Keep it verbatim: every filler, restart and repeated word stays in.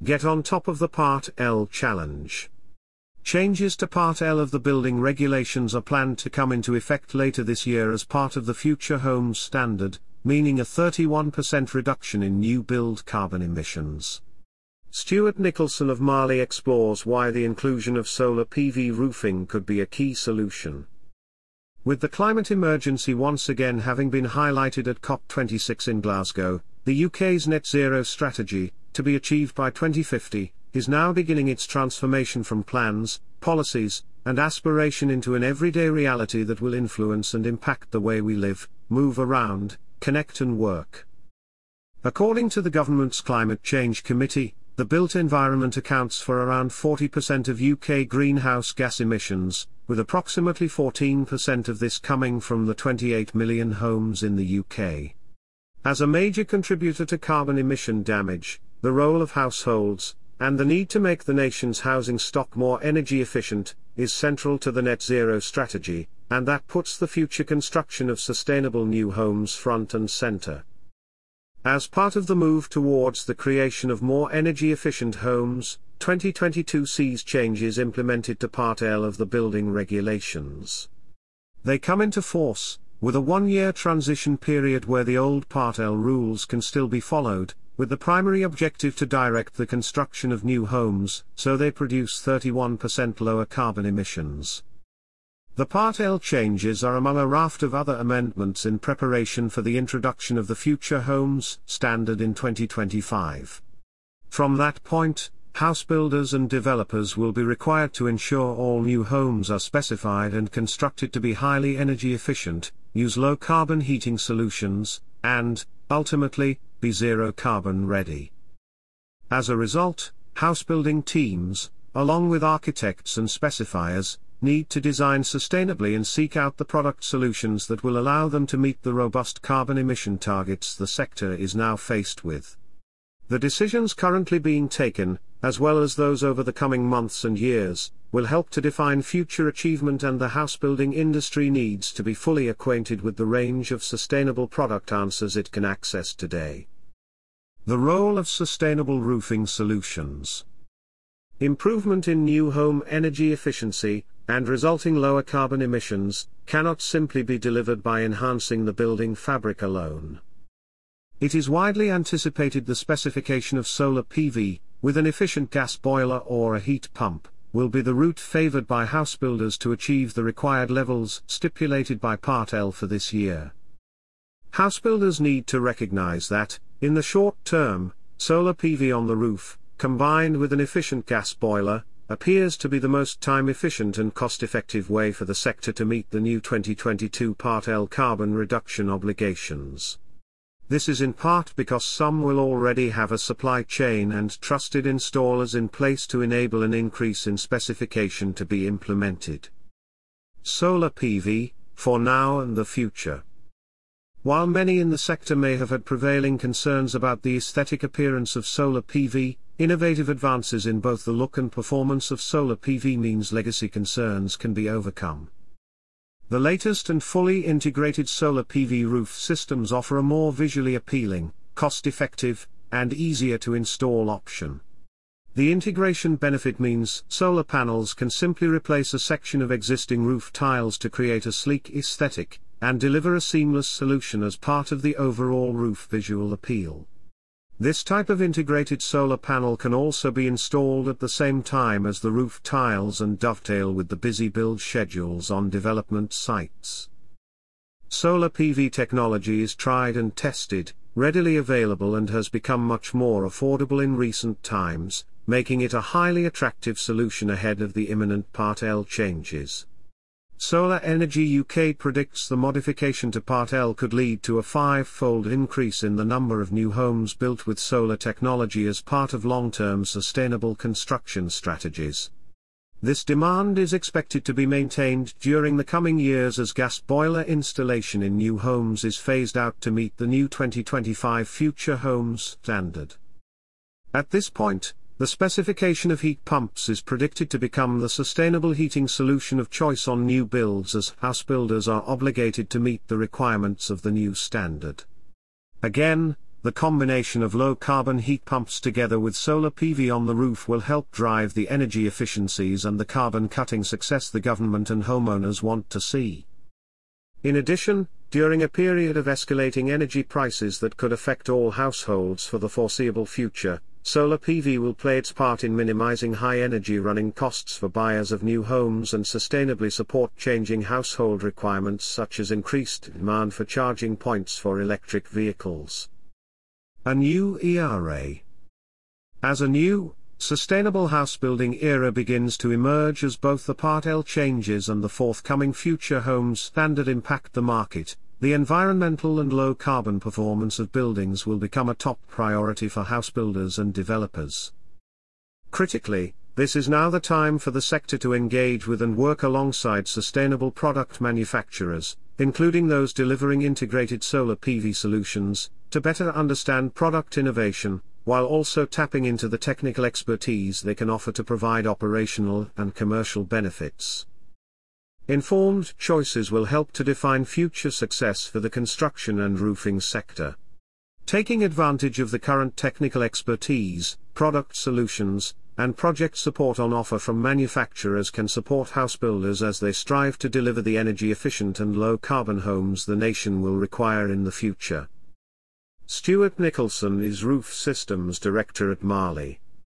Get on top of the Part L challenge. Changes to Part L of the building regulations are planned to come into effect later this year as part of the Future Homes Standard, meaning a thirty-one percent reduction in new build carbon emissions. Stuart Nicholson of Marley explores why the inclusion of solar P V roofing could be a key solution. With the climate emergency once again having been highlighted at COP twenty-six in Glasgow, the U K's net zero strategy, to be achieved by twenty fifty, is now beginning its transformation from plans, policies, and aspiration into an everyday reality that will influence and impact the way we live, move around, connect and work. According to the government's Climate Change Committee, the built environment accounts for around forty percent of U K greenhouse gas emissions, with approximately fourteen percent of this coming from the twenty-eight million homes in the U K. As a major contributor to carbon emission damage, the role of households, and the need to make the nation's housing stock more energy efficient, is central to the net zero strategy, and that puts the future construction of sustainable new homes front and centre. As part of the move towards the creation of more energy-efficient homes, twenty twenty-two sees changes implemented to Part L of the building regulations. They come into force, with a one-year transition period where the old Part L rules can still be followed, with the primary objective to direct the construction of new homes, so they produce thirty-one percent lower carbon emissions. The Part L changes are among a raft of other amendments in preparation for the introduction of the Future Homes Standard in twenty twenty-five. From that point, house builders and developers will be required to ensure all new homes are specified and constructed to be highly energy efficient, use low carbon heating solutions, and, ultimately, be zero carbon ready. As a result, house building teams, along with architects and specifiers, need to design sustainably and seek out the product solutions that will allow them to meet the robust carbon emission targets the sector is now faced with. The decisions currently being taken, as well as those over the coming months and years, will help to define future achievement, and the housebuilding industry needs to be fully acquainted with the range of sustainable product answers it can access today. The role of sustainable roofing solutions. Improvement in new home energy efficiency, and resulting lower carbon emissions, cannot simply be delivered by enhancing the building fabric alone. It is widely anticipated the specification of solar P V, with an efficient gas boiler or a heat pump, will be the route favored by house builders to achieve the required levels stipulated by Part L for this year. House builders need to recognize that, in the short term, solar P V on the roof, combined with an efficient gas boiler, appears to be the most time-efficient and cost-effective way for the sector to meet the new twenty twenty-two Part L carbon reduction obligations. This is in part because some will already have a supply chain and trusted installers in place to enable an increase in specification to be implemented. Solar P V, for now and the future. While many in the sector may have had prevailing concerns about the aesthetic appearance of solar P V, innovative advances in both the look and performance of solar P V means legacy concerns can be overcome. The latest and fully integrated solar P V roof systems offer a more visually appealing, cost-effective, and easier to install option. The integration benefit means solar panels can simply replace a section of existing roof tiles to create a sleek aesthetic, and deliver a seamless solution as part of the overall roof visual appeal. This type of integrated solar panel can also be installed at the same time as the roof tiles and dovetail with the busy build schedules on development sites. Solar P V technology is tried and tested, readily available, and has become much more affordable in recent times, making it a highly attractive solution ahead of the imminent Part L changes. Solar Energy U K predicts the modification to Part L could lead to a five-fold increase in the number of new homes built with solar technology as part of long-term sustainable construction strategies. This demand is expected to be maintained during the coming years as gas boiler installation in new homes is phased out to meet the new twenty twenty-five Future Homes Standard. At this point, the specification of heat pumps is predicted to become the sustainable heating solution of choice on new builds, as house builders are obligated to meet the requirements of the new standard. Again, the combination of low-carbon heat pumps together with solar P V on the roof will help drive the energy efficiencies and the carbon-cutting success the government and homeowners want to see. In addition, during a period of escalating energy prices that could affect all households for the foreseeable future, solar P V will play its part in minimizing high energy running costs for buyers of new homes and sustainably support changing household requirements such as increased demand for charging points for electric vehicles. A new E R A. As a new, sustainable house-building era begins to emerge as both the Part L changes and the forthcoming Future Homes Standard impact the market, the environmental and low-carbon performance of buildings will become a top priority for house builders and developers. Critically, this is now the time for the sector to engage with and work alongside sustainable product manufacturers, including those delivering integrated solar P V solutions, to better understand product innovation, while also tapping into the technical expertise they can offer to provide operational and commercial benefits. Informed choices will help to define future success for the construction and roofing sector. Taking advantage of the current technical expertise, product solutions, and project support on offer from manufacturers can support house builders as they strive to deliver the energy-efficient and low-carbon homes the nation will require in the future. Stuart Nicholson is Roof Systems Director at Marley.